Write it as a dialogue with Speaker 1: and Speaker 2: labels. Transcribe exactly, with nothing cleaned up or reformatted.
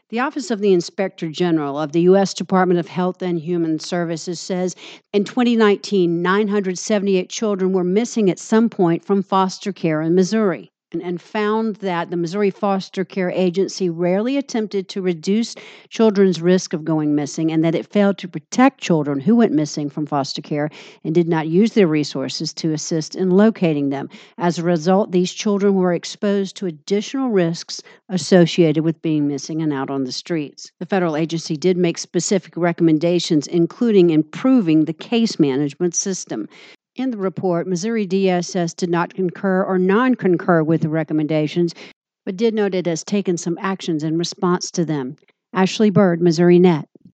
Speaker 1: The Office of the Inspector General of the U S Department of Health and Human Services says in twenty nineteen, nine hundred seventy-eight children were missing at some point from foster care in Missouri, and, and found that the Missouri Foster Care Agency rarely attempted to reduce children's risk of going missing, and that it failed to protect children who went missing from foster care and did not use their resources to assist in locating them. As a result, these children were exposed to additional risks associated with being missing and out on the streets. The federal agency did make specific recommendations, including improving the case management system. In the report, Missouri D S S did not concur or non concur with the recommendations, but did note it has taken some actions in response to them. Ashley Bird, Missouri Net.